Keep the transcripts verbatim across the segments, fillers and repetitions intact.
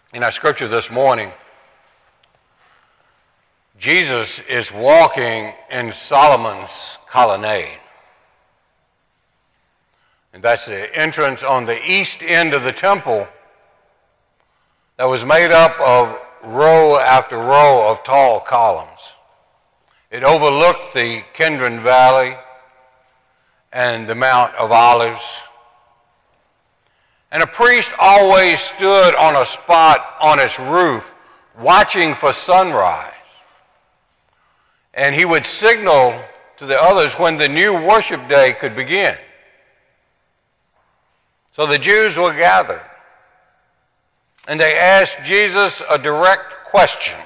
In our scripture this morning, Jesus is walking in Solomon's colonnade. And that's the entrance on the east end of the temple that was made up of row after row of tall columns. It overlooked the Kidron Valley and the Mount of Olives. And a priest always stood on a spot on its roof watching for sunrise. And he would signal to the others when the new worship day could begin. So the Jews were gathered, and they asked Jesus a direct question.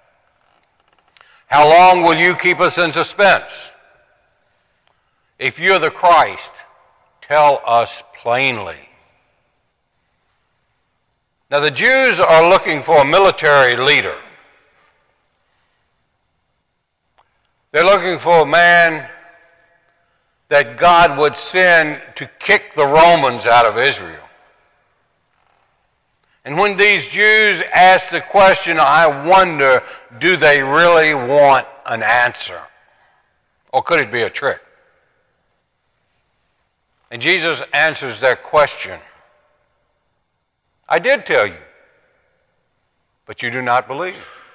How long will you keep us in suspense? If you're the Christ, tell us plainly. Now the Jews are looking for a military leader. They're looking for a man that God would send to kick the Romans out of Israel. And when these Jews ask the question, I wonder, do they really want an answer? Or could it be a trick? And Jesus answers their question. I did tell you, but you do not believe.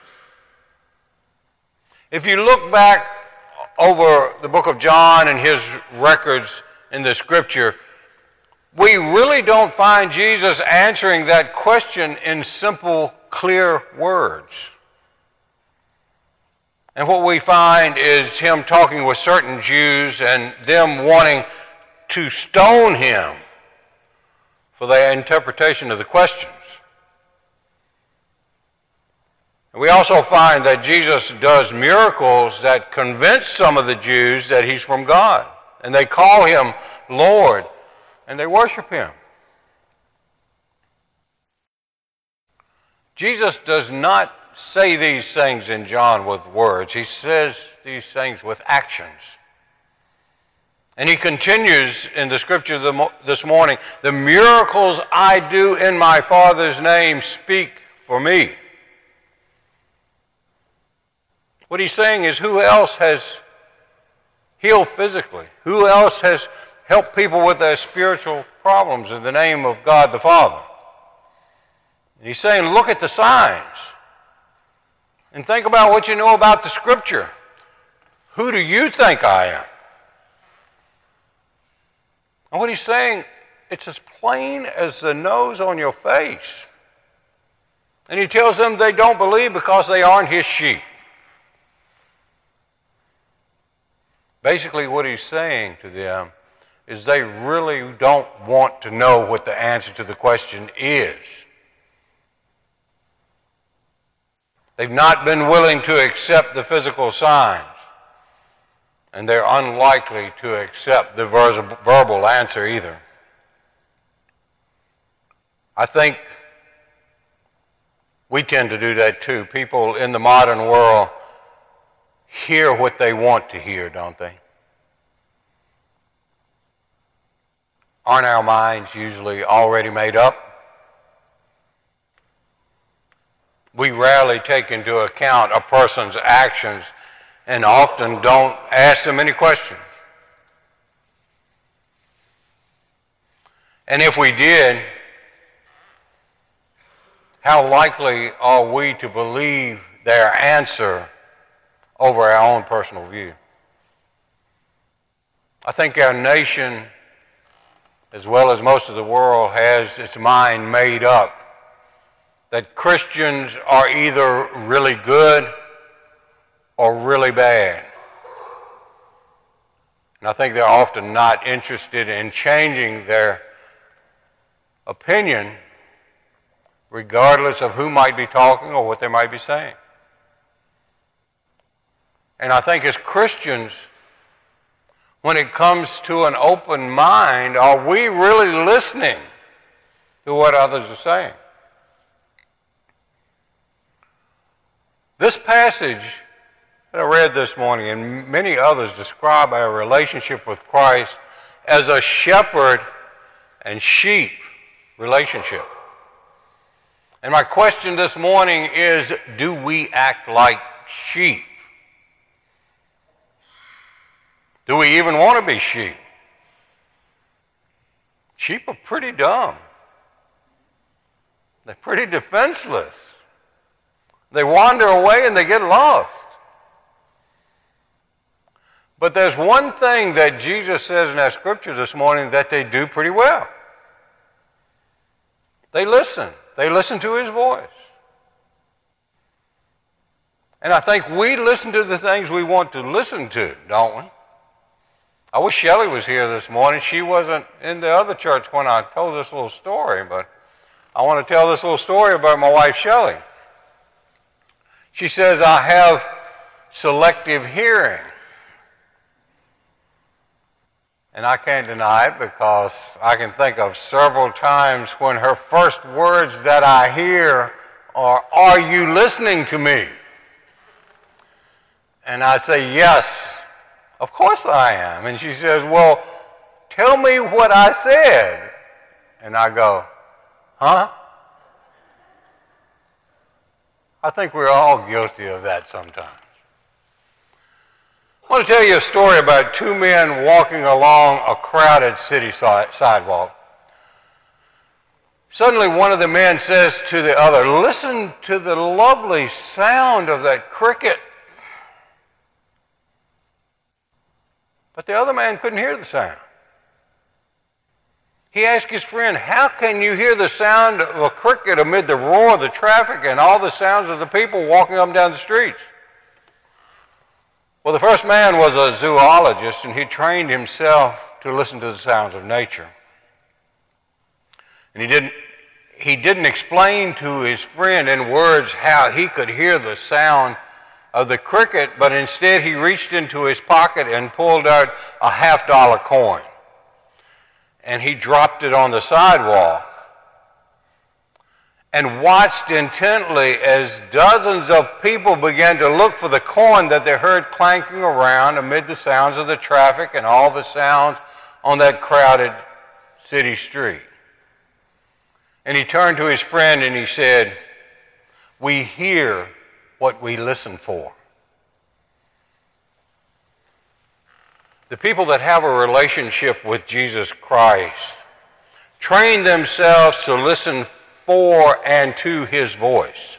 If you look back over the book of John and his records in the scripture, we really don't find Jesus answering that question in simple, clear words. And what we find is him talking with certain Jews and them wanting to stone him for their interpretation of the questions. We also find that Jesus does miracles that convince some of the Jews that he's from God. And they call him Lord, and they worship him. Jesus does not say these things in John with words. He says these things with actions. And he continues in the scripture this morning, the miracles I do in my Father's name speak for me. What he's saying is, who else has healed physically? Who else has helped people with their spiritual problems in the name of God the Father? And he's saying, look at the signs and think about what you know about the scripture. Who do you think I am? And what he's saying, it's as plain as the nose on your face. And he tells them they don't believe because they aren't his sheep. Basically, what he's saying to them is they really don't want to know what the answer to the question is. They've not been willing to accept the physical signs, and they're unlikely to accept the verbal answer either. I think we tend to do that too. People in the modern world hear what they want to hear, don't they? Aren't our minds usually already made up? We rarely take into account a person's actions and often don't ask them any questions. And if we did, how likely are we to believe their answer over our own personal view? I think our nation, as well as most of the world, has its mind made up that Christians are either really good or really bad. And I think they're often not interested in changing their opinion regardless of who might be talking or what they might be saying. And I think as Christians, when it comes to an open mind, are we really listening to what others are saying? This passage that I read this morning and many others describe our relationship with Christ as a shepherd and sheep relationship. And my question this morning is, do we act like sheep? Do we even want to be sheep? Sheep are pretty dumb. They're pretty defenseless. They wander away and they get lost. But there's one thing that Jesus says in that scripture this morning that they do pretty well. They listen. They listen to his voice. And I think we listen to the things we want to listen to, don't we? I wish Shelley was here this morning. She wasn't in the other church when I told this little story, but I want to tell this little story about my wife, Shelley. She says, I have selective hearing. And I can't deny it because I can think of several times when her first words that I hear are, "Are you listening to me?" And I say, "Yes, of course I am." And she says, "Well, tell me what I said." And I go, "Huh?" I think we're all guilty of that sometimes. I want to tell you a story about two men walking along a crowded city sidewalk. Suddenly one of the men says to the other, "Listen to the lovely sound of that cricket." But the other man couldn't hear the sound. He asked his friend, "How can you hear the sound of a cricket amid the roar of the traffic and all the sounds of the people walking up and down the streets?" Well, the first man was a zoologist, and he trained himself to listen to the sounds of nature. And he didn't, he didn't explain to his friend in words how he could hear the sound of the cricket, but instead he reached into his pocket and pulled out a half-dollar coin. And he dropped it on the sidewalk and watched intently as dozens of people began to look for the coin that they heard clanking around amid the sounds of the traffic and all the sounds on that crowded city street. And he turned to his friend and he said, "We hear what we listen for." The people that have a relationship with Jesus Christ train themselves to listen for and to his voice.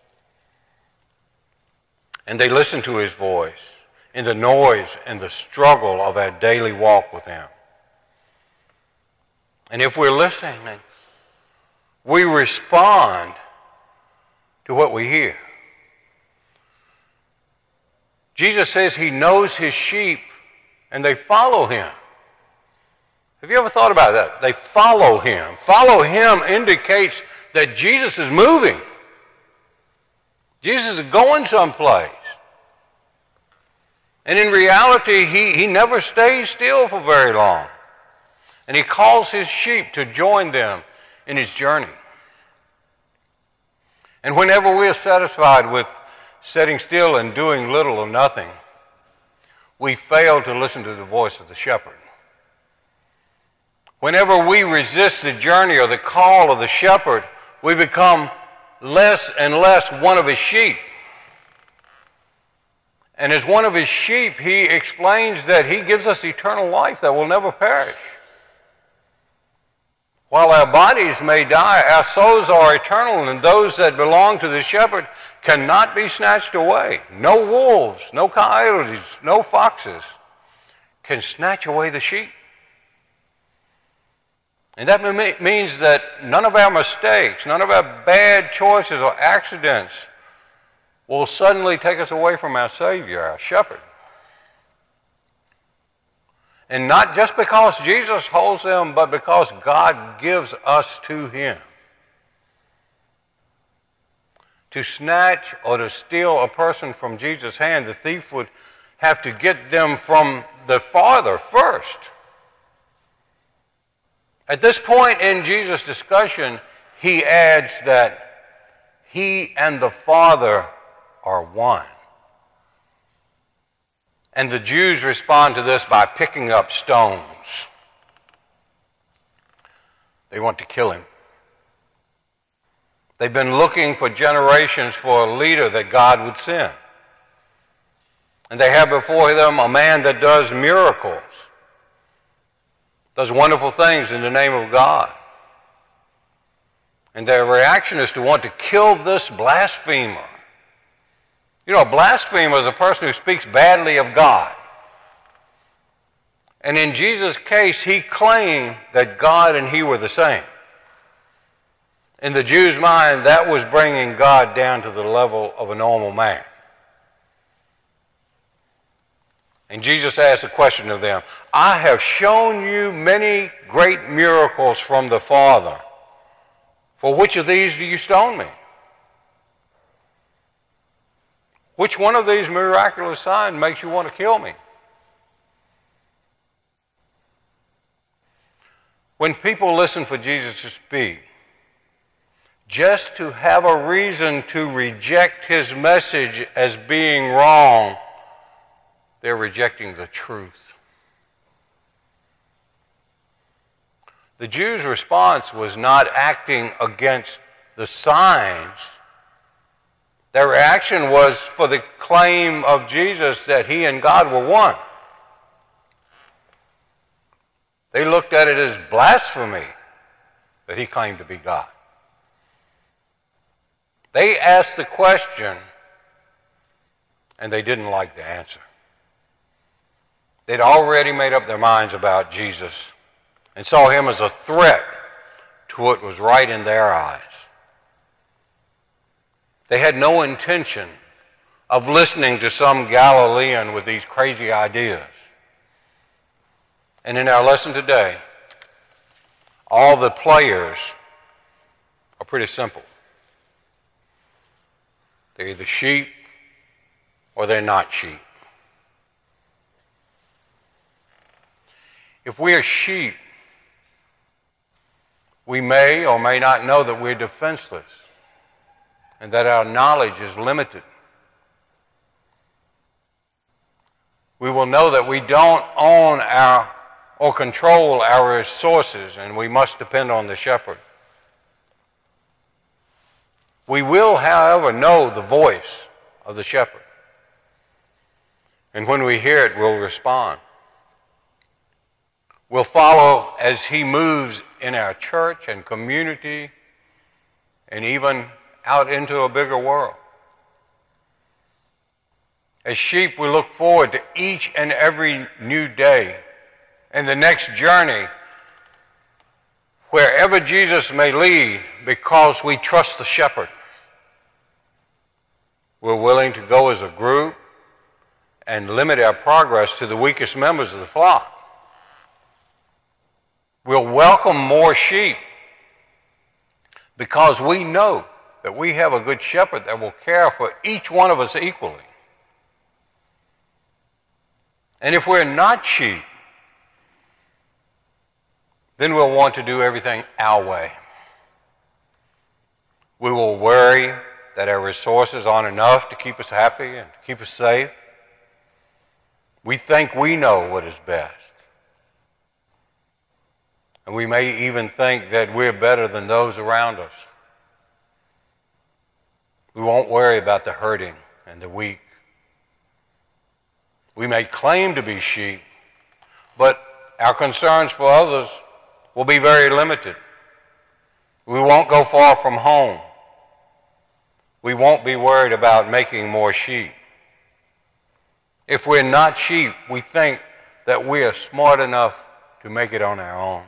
And they listen to his voice in the noise and the struggle of our daily walk with him. And if we're listening, we respond to what we hear. Jesus says he knows his sheep and they follow him. Have you ever thought about that? They follow him. Follow him indicates that Jesus is moving. Jesus is going someplace. And in reality, he, he never stays still for very long. And he calls his sheep to join them in his journey. And whenever we are satisfied with sitting still and doing little or nothing, we fail to listen to the voice of the shepherd. Whenever we resist the journey or the call of the shepherd, we become less and less one of his sheep. And as one of his sheep, he explains that he gives us eternal life that will never perish. While our bodies may die, our souls are eternal, and those that belong to the shepherd cannot be snatched away. No wolves, no coyotes, no foxes can snatch away the sheep. And that means that none of our mistakes, none of our bad choices or accidents will suddenly take us away from our Savior, our shepherd. And not just because Jesus holds them, but because God gives us to him. To snatch or to steal a person from Jesus' hand, the thief would have to get them from the Father first. At this point in Jesus' discussion, he adds that he and the Father are one. And the Jews respond to this by picking up stones. They want to kill him. They've been looking for generations for a leader that God would send. And they have before them a man that does miracles, does wonderful things in the name of God. And their reaction is to want to kill this blasphemer. You know, a blasphemer is a person who speaks badly of God. And in Jesus' case, he claimed that God and he were the same. In the Jews' mind, that was bringing God down to the level of a normal man. And Jesus asked a question of them, I have shown you many great miracles from the Father. For which of these do you stone me? Which one of these miraculous signs makes you want to kill me? When people listen for Jesus to speak, just to have a reason to reject his message as being wrong, they're rejecting the truth. The Jews' response was not acting against the signs. Their reaction was for the claim of Jesus that he and God were one. They looked at it as blasphemy that he claimed to be God. They asked the question, and they didn't like the answer. They'd already made up their minds about Jesus and saw him as a threat to what was right in their eyes. They had no intention of listening to some Galilean with these crazy ideas. And in our lesson today, all the players are pretty simple. They're either sheep or they're not sheep. If we are sheep, we may or may not know that we're defenseless and that our knowledge is limited. We will know that we don't own our or control our resources, and we must depend on the shepherd. We will, however, know the voice of the shepherd. And when we hear it, we'll respond. We'll follow as he moves in our church and community and even out into a bigger world. As sheep, we look forward to each and every new day and the next journey wherever Jesus may lead because we trust the shepherd. We're willing to go as a group and limit our progress to the weakest members of the flock. We'll welcome more sheep because we know that we have a good shepherd that will care for each one of us equally. And if we're not sheep, then we'll want to do everything our way. We will worry that our resources aren't enough to keep us happy and to keep us safe. We think we know what is best. And we may even think that we're better than those around us. We won't worry about the hurting and the weak. We may claim to be sheep, but our concerns for others will be very limited. We won't go far from home. We won't be worried about making more sheep. If we're not sheep, we think that we are smart enough to make it on our own.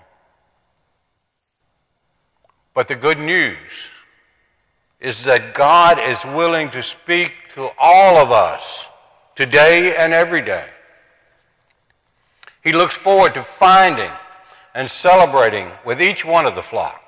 But the good news is that God is willing to speak to all of us today and every day. He looks forward to finding and celebrating with each one of the flock.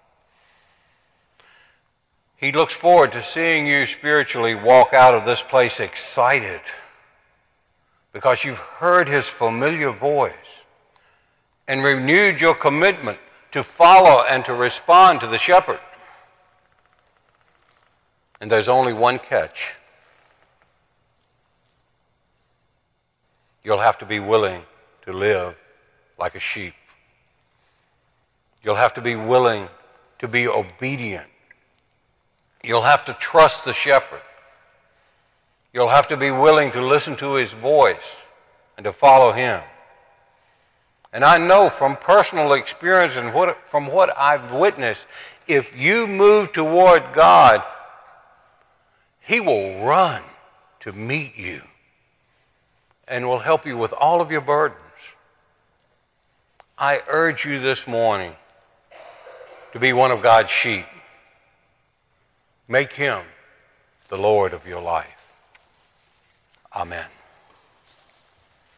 He looks forward to seeing you spiritually walk out of this place excited because you've heard his familiar voice and renewed your commitment to follow and to respond to the shepherd. And there's only one catch. You'll have to be willing to live like a sheep. You'll have to be willing to be obedient You'll have to trust the shepherd. You'll have to be willing to listen to his voice and to follow him. And I know from personal experience and what, from what I've witnessed, if you move toward God, he will run to meet you and will help you with all of your burdens. I urge you this morning to be one of God's sheep. Make him the Lord of your life. Amen.